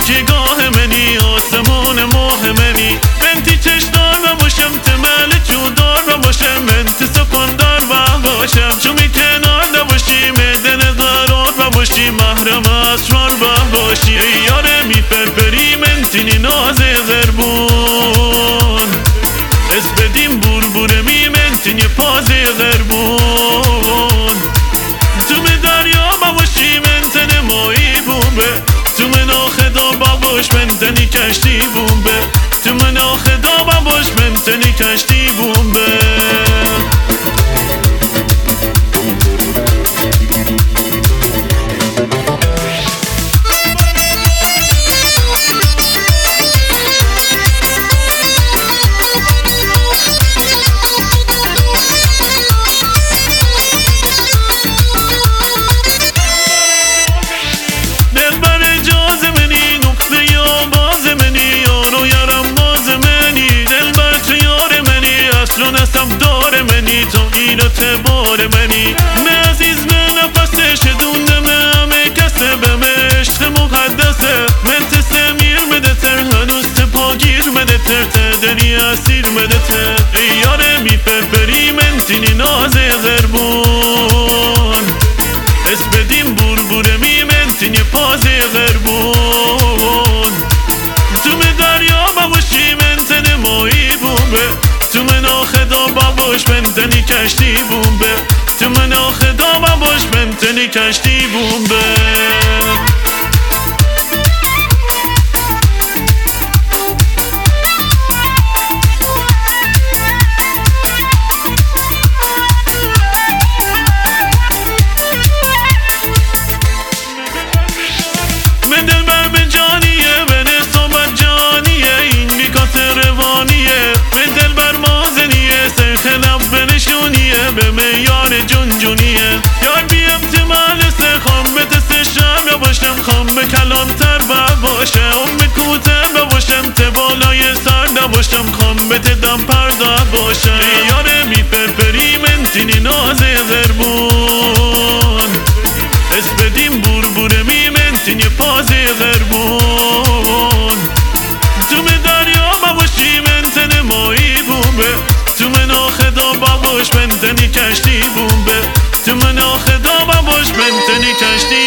تکیگاه منی آسمون ماه منی بنتی چشدار و باشم تمل جودار و باشم بنتی سکندار و باشم چومی کنار و باشی مدن قرار و باشی محرم اسرار و باشی ای یاره میفرفری منتینی ناز غربون اس بدیم بور می منتینی پاز غربون تو به دریا باشی منتن مایی بومبه تو من آخدا باش منتنی کشتی بومبه تو من آخدا باش منتنی کشتی بومبه تو ایرات بار منی من عزیز من نفسه شدوندم همه کسه به عشق مقدسه من تسمیر مده تر هنوز تپاگیر مده تر تدنی اسیر مده تر ای یاره میفرفری من تینی ناز غربون اس بدیم بور می من تینی پاز غربون تو به دریا باشی من تن مایی بومبه تو من آخدا باش منتنی کشتی بومبه تو من آخدا باش منتنی کشتی بومبه من دلبر به جانیه به نصابت جانیه این بیکات روانیه من دلبر مازنیه سرخلب به نشونیه به میان جونجونیه یار بیم تمال خام به دست شم باشم خام به کلانتر باشم ام کوتر باشم تبالای سر باشم خام به تدم پرده باشم یاره میفرفری من تینی ناز غربون اس بدیم بور می من تینی پاز غربون تو به دریا باشی من تن مایی بومبه تو من آخدا باش منتنی کشتی بومبه تو من آخدا باش منتنی کشتی